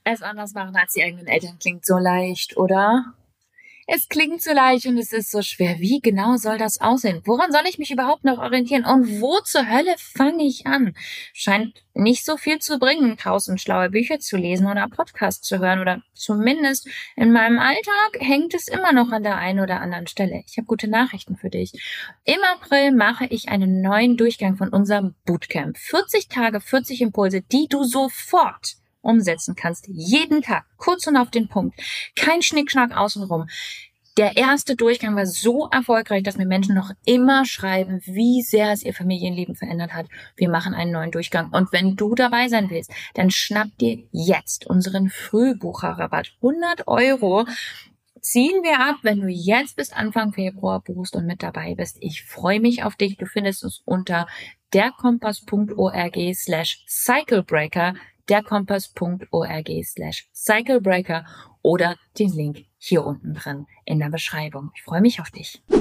Es anders machen als die eigenen Eltern klingt so leicht, oder? Es klingt so leicht und es ist so schwer. Wie genau soll das aussehen? Woran soll ich mich überhaupt noch orientieren? Und wo zur Hölle fange ich an? Scheint nicht so viel zu bringen, 1000 schlaue Bücher zu lesen oder Podcasts zu hören. Oder zumindest in meinem Alltag hängt es immer noch an der einen oder anderen Stelle. Ich habe gute Nachrichten für dich. Im April mache ich einen neuen Durchgang von unserem Bootcamp. 40 Tage, 40 Impulse, die du sofort umsetzen kannst. Jeden Tag. Kurz und auf den Punkt. Kein Schnickschnack außenrum. Der erste Durchgang war so erfolgreich, dass mir Menschen noch immer schreiben, wie sehr es ihr Familienleben verändert hat. Wir machen einen neuen Durchgang. Und wenn du dabei sein willst, dann schnapp dir jetzt unseren Frühbucherrabatt. 100 Euro ziehen wir ab, wenn du jetzt bis Anfang Februar buchst und mit dabei bist. Ich freue mich auf dich. Du findest es unter derkompass.org/cyclebreaker, derkompass.org/cyclebreaker oder den Link hier unten drin in der Beschreibung. Ich freue mich auf dich. Du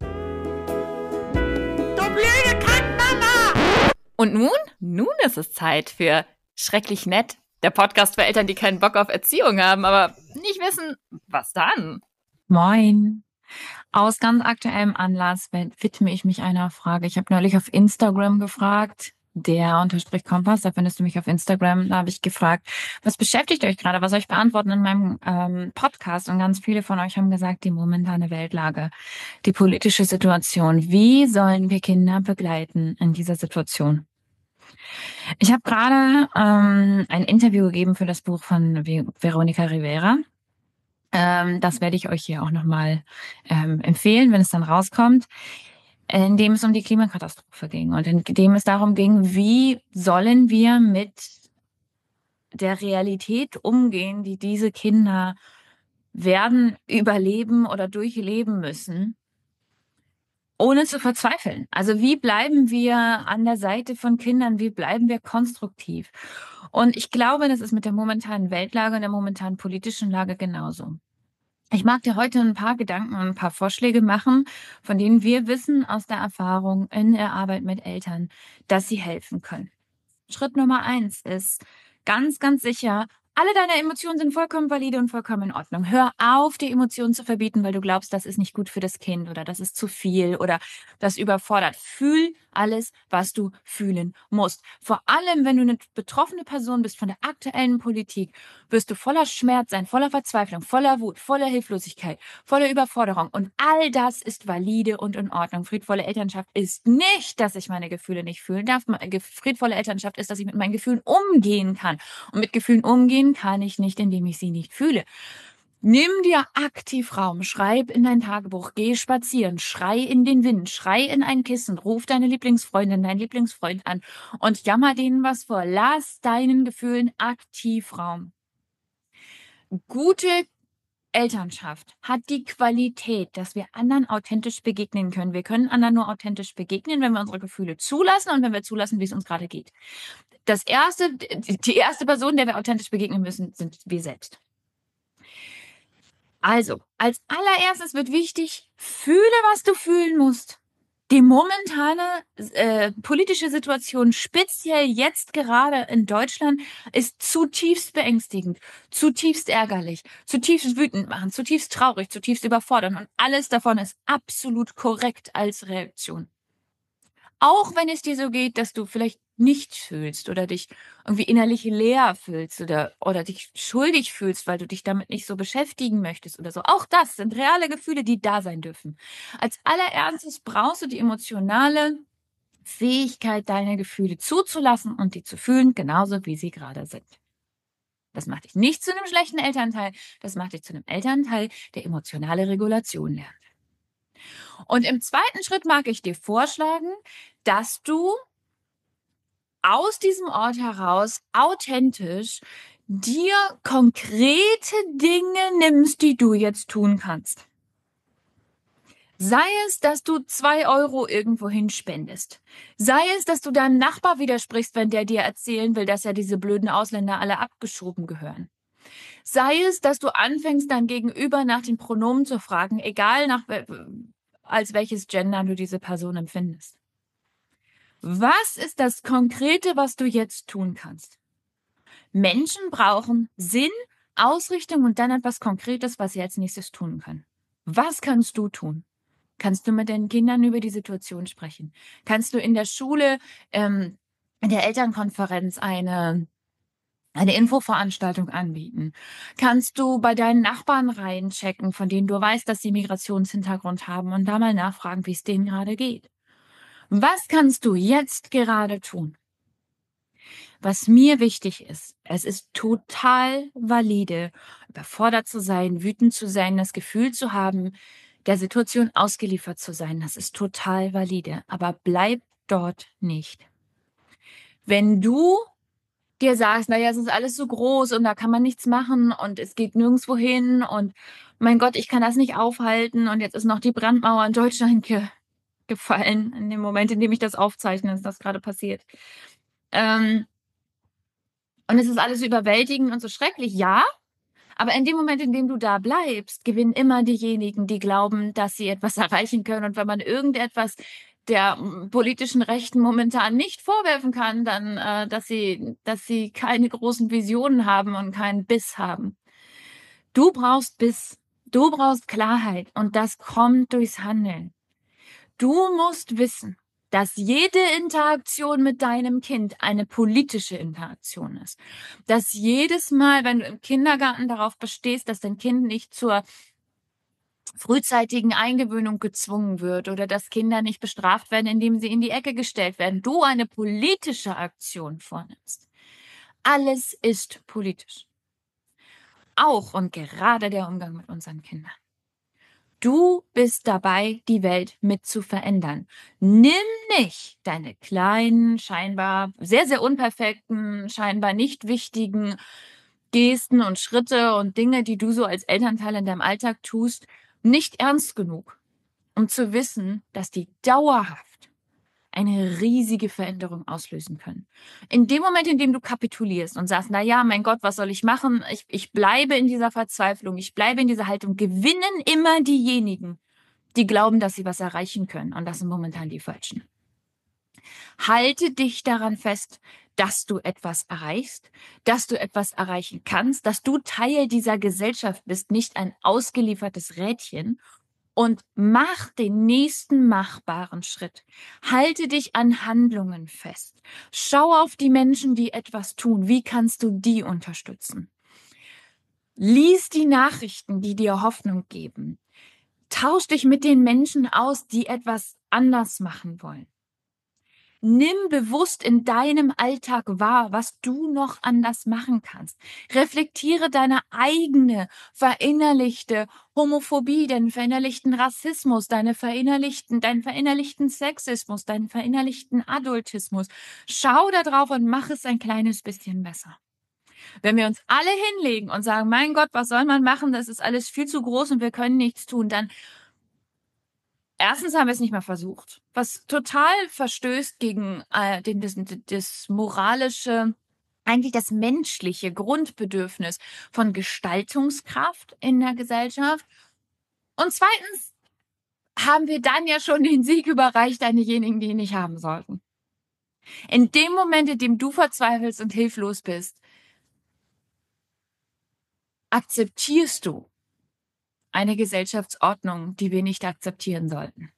blöde Kackmama! Und nun? Nun ist es Zeit für Schrecklich Nett, der Podcast für Eltern, die keinen Bock auf Erziehung haben, aber nicht wissen, was dann. Moin. Aus ganz aktuellem Anlass widme ich mich einer Frage. Ich habe neulich auf Instagram gefragt, der_Kompass, da findest du mich auf Instagram, da habe ich gefragt, was beschäftigt euch gerade, was soll ich beantworten in meinem Podcast? Und ganz viele von euch haben gesagt, die momentane Weltlage, die politische Situation. Wie sollen wir Kinder begleiten in dieser Situation? Ich habe gerade ein Interview gegeben für das Buch von Veronica Rivera. Das werde ich euch hier auch nochmal empfehlen, wenn es dann rauskommt, in dem es um die Klimakatastrophe ging und in dem es darum ging, wie sollen wir mit der Realität umgehen, die diese Kinder werden überleben oder durchleben müssen, ohne zu verzweifeln. Also wie bleiben wir an der Seite von Kindern, wie bleiben wir konstruktiv? Und ich glaube, das ist mit der momentanen Weltlage und der momentanen politischen Lage genauso. Ich mag dir heute ein paar Gedanken und ein paar Vorschläge machen, von denen wir wissen aus der Erfahrung in der Arbeit mit Eltern, dass sie helfen können. Schritt Nummer 1 ist ganz, ganz sicher, alle deine Emotionen sind vollkommen valide und vollkommen in Ordnung. Hör auf, die Emotionen zu verbieten, weil du glaubst, das ist nicht gut für das Kind oder das ist zu viel oder das überfordert. Fühl alles, was du fühlen musst. Vor allem, wenn du eine betroffene Person bist von der aktuellen Politik, wirst du voller Schmerz sein, voller Verzweiflung, voller Wut, voller Hilflosigkeit, voller Überforderung. Und all das ist valide und in Ordnung. Friedvolle Elternschaft ist nicht, dass ich meine Gefühle nicht fühlen darf. Friedvolle Elternschaft ist, dass ich mit meinen Gefühlen umgehen kann. Und mit Gefühlen umgehen kann ich nicht, indem ich sie nicht fühle. Nimm dir aktiv Raum, schreib in dein Tagebuch, geh spazieren, schrei in den Wind, schrei in ein Kissen, ruf deine Lieblingsfreundin, deinen Lieblingsfreund an und jammer denen was vor. Lass deinen Gefühlen aktiv Raum. Gute Elternschaft hat die Qualität, dass wir anderen authentisch begegnen können. Wir können anderen nur authentisch begegnen, wenn wir unsere Gefühle zulassen und wenn wir zulassen, wie es uns gerade geht. Die erste Person, der wir authentisch begegnen müssen, sind wir selbst. Also, als allererstes wird wichtig, fühle, was du fühlen musst. Die momentane politische Situation, speziell jetzt gerade in Deutschland, ist zutiefst beängstigend, zutiefst ärgerlich, zutiefst wütend machen, zutiefst traurig, zutiefst überfordernd. Und alles davon ist absolut korrekt als Reaktion. Auch wenn es dir so geht, dass du vielleicht nichts fühlst oder dich irgendwie innerlich leer fühlst oder dich schuldig fühlst, weil du dich damit nicht so beschäftigen möchtest oder so. Auch das sind reale Gefühle, die da sein dürfen. Als allererstes brauchst du die emotionale Fähigkeit, deine Gefühle zuzulassen und die zu fühlen, genauso wie sie gerade sind. Das macht dich nicht zu einem schlechten Elternteil, das macht dich zu einem Elternteil, der emotionale Regulation lernt. Und im zweiten Schritt mag ich dir vorschlagen, dass du aus diesem Ort heraus authentisch dir konkrete Dinge nimmst, die du jetzt tun kannst. Sei es, dass du 2 Euro irgendwohin spendest. Sei es, dass du deinem Nachbar widersprichst, wenn der dir erzählen will, dass ja diese blöden Ausländer alle abgeschoben gehören. Sei es, dass du anfängst, dein Gegenüber nach den Pronomen zu fragen, egal als welches Gender du diese Person empfindest. Was ist das Konkrete, was du jetzt tun kannst? Menschen brauchen Sinn, Ausrichtung und dann etwas Konkretes, was sie als nächstes tun können. Was kannst du tun? Kannst du mit deinen Kindern über die Situation sprechen? Kannst du in der Schule, in der Elternkonferenz eine Infoveranstaltung anbieten? Kannst du bei deinen Nachbarn reinchecken, von denen du weißt, dass sie Migrationshintergrund haben und da mal nachfragen, wie es denen gerade geht? Was kannst du jetzt gerade tun? Was mir wichtig ist, es ist total valide, überfordert zu sein, wütend zu sein, das Gefühl zu haben, der Situation ausgeliefert zu sein. Das ist total valide. Aber bleib dort nicht. Wenn du dir sagst, naja, es ist alles so groß und da kann man nichts machen und es geht nirgendwo hin und mein Gott, ich kann das nicht aufhalten und jetzt ist noch die Brandmauer in Deutschland gefallen. In dem Moment, in dem ich das aufzeichne, ist das gerade passiert. Und es ist alles so überwältigend und so schrecklich, ja. Aber in dem Moment, in dem du da bleibst, gewinnen immer diejenigen, die glauben, dass sie etwas erreichen können. Und wenn man irgendetwas der politischen Rechten momentan nicht vorwerfen kann, dann, dass sie keine großen Visionen haben und keinen Biss haben. Du brauchst Biss. Du brauchst Klarheit. Und das kommt durchs Handeln. Du musst wissen, dass jede Interaktion mit deinem Kind eine politische Interaktion ist. Dass jedes Mal, wenn du im Kindergarten darauf bestehst, dass dein Kind nicht zur frühzeitigen Eingewöhnung gezwungen wird oder dass Kinder nicht bestraft werden, indem sie in die Ecke gestellt werden, du eine politische Aktion vornimmst. Alles ist politisch. Auch und gerade der Umgang mit unseren Kindern. Du bist dabei, die Welt mit zu verändern. Nimm nicht deine kleinen, scheinbar sehr, sehr unperfekten, scheinbar nicht wichtigen Gesten und Schritte und Dinge, die du so als Elternteil in deinem Alltag tust, nicht ernst genug, um zu wissen, dass die dauerhaft eine riesige Veränderung auslösen können. In dem Moment, in dem du kapitulierst und sagst, na ja, mein Gott, was soll ich machen? Ich bleibe in dieser Verzweiflung, ich bleibe in dieser Haltung, gewinnen immer diejenigen, die glauben, dass sie was erreichen können. Und das sind momentan die Falschen. Halte dich daran fest, dass du etwas erreichst, dass du etwas erreichen kannst, dass du Teil dieser Gesellschaft bist, nicht ein ausgeliefertes Rädchen. Und mach den nächsten machbaren Schritt. Halte dich an Handlungen fest. Schau auf die Menschen, die etwas tun. Wie kannst du die unterstützen? Lies die Nachrichten, die dir Hoffnung geben. Tausch dich mit den Menschen aus, die etwas anders machen wollen. Nimm bewusst in deinem Alltag wahr, was du noch anders machen kannst. Reflektiere deine eigene verinnerlichte Homophobie, deinen verinnerlichten Rassismus, deinen verinnerlichten Sexismus, deinen verinnerlichten Adultismus. Schau da drauf und mach es ein kleines bisschen besser. Wenn wir uns alle hinlegen und sagen, mein Gott, was soll man machen? Das ist alles viel zu groß und wir können nichts tun, dann erstens haben wir es nicht mehr versucht, was total verstößt gegen das moralische, eigentlich das menschliche Grundbedürfnis von Gestaltungskraft in der Gesellschaft. Und zweitens haben wir dann ja schon den Sieg überreicht an diejenigen, die ihn nicht haben sollten. In dem Moment, in dem du verzweifelst und hilflos bist, akzeptierst du eine Gesellschaftsordnung, die wir nicht akzeptieren sollten.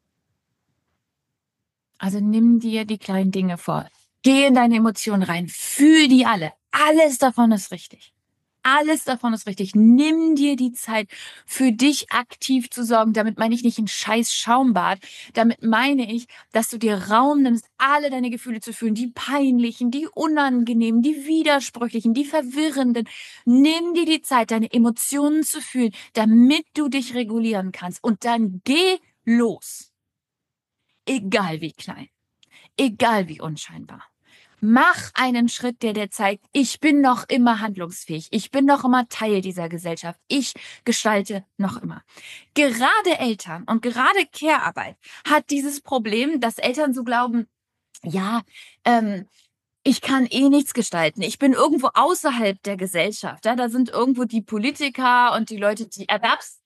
Also nimm dir die kleinen Dinge vor. Geh in deine Emotionen rein. Fühl die alle. Alles davon ist richtig. Alles davon ist richtig. Nimm dir die Zeit, für dich aktiv zu sorgen. Damit meine ich nicht ein scheiß Schaumbad. Damit meine ich, dass du dir Raum nimmst, alle deine Gefühle zu fühlen. Die peinlichen, die unangenehmen, die widersprüchlichen, die verwirrenden. Nimm dir die Zeit, deine Emotionen zu fühlen, damit du dich regulieren kannst. Und dann geh los. Egal wie klein. Egal wie unscheinbar. Mach einen Schritt, der dir zeigt, ich bin noch immer handlungsfähig. Ich bin noch immer Teil dieser Gesellschaft. Ich gestalte noch immer. Gerade Eltern und gerade Care-Arbeit hat dieses Problem, dass Eltern so glauben, ja, ich kann eh nichts gestalten. Ich bin irgendwo außerhalb der Gesellschaft. Ja? Da sind irgendwo die Politiker und die Leute, die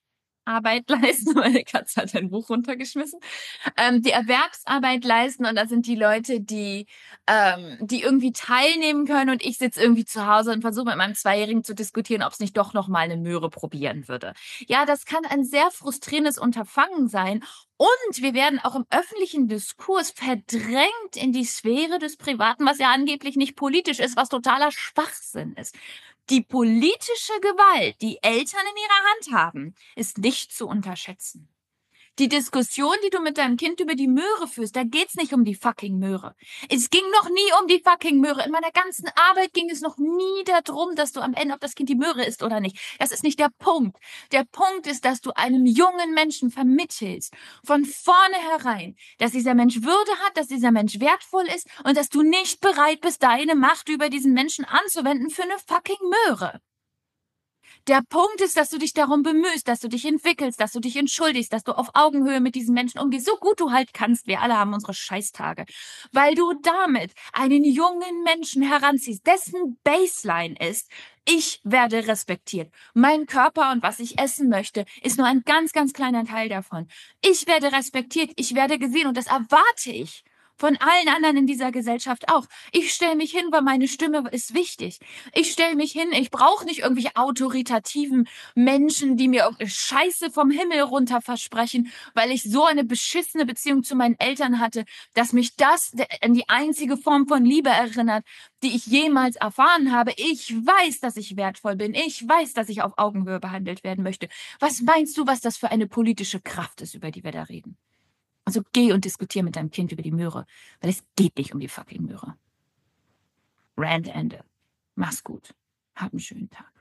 Erwerbsarbeit leisten. Meine Katze hat ein Buch runtergeschmissen. Die Erwerbsarbeit leisten, und da sind die Leute, die irgendwie teilnehmen können, und ich sitze irgendwie zu Hause und versuche mit meinem Zweijährigen zu diskutieren, ob es nicht doch noch mal eine Möhre probieren würde. Ja, das kann ein sehr frustrierendes Unterfangen sein. Und wir werden auch im öffentlichen Diskurs verdrängt in die Sphäre des Privaten, was ja angeblich nicht politisch ist, was totaler Schwachsinn ist. Die politische Gewalt, die Eltern in ihrer Hand haben, ist nicht zu unterschätzen. Die Diskussion, die du mit deinem Kind über die Möhre führst, da geht's nicht um die fucking Möhre. Es ging noch nie um die fucking Möhre. In meiner ganzen Arbeit ging es noch nie darum, dass du am Ende, ob das Kind die Möhre isst oder nicht. Das ist nicht der Punkt. Der Punkt ist, dass du einem jungen Menschen vermittelst, von vornherein, dass dieser Mensch Würde hat, dass dieser Mensch wertvoll ist und dass du nicht bereit bist, deine Macht über diesen Menschen anzuwenden für eine fucking Möhre. Der Punkt ist, dass du dich darum bemühst, dass du dich entwickelst, dass du dich entschuldigst, dass du auf Augenhöhe mit diesen Menschen umgehst, so gut du halt kannst. Wir alle haben unsere Scheißtage. Weil du damit einen jungen Menschen heranziehst, dessen Baseline ist: Ich werde respektiert. Mein Körper und was ich essen möchte, ist nur ein ganz, ganz kleiner Teil davon. Ich werde respektiert, ich werde gesehen, und das erwarte ich von allen anderen in dieser Gesellschaft auch. Ich stelle mich hin, weil meine Stimme ist wichtig. Ich stelle mich hin, ich brauche nicht irgendwelche autoritativen Menschen, die mir irgendeine Scheiße vom Himmel runter versprechen, weil ich so eine beschissene Beziehung zu meinen Eltern hatte, dass mich das an die einzige Form von Liebe erinnert, die ich jemals erfahren habe. Ich weiß, dass ich wertvoll bin. Ich weiß, dass ich auf Augenhöhe behandelt werden möchte. Was meinst du, was das für eine politische Kraft ist, über die wir da reden? Also geh und diskutier mit deinem Kind über die Möhre, weil es geht nicht um die fucking Möhre. Rant Ende. Mach's gut. Hab einen schönen Tag.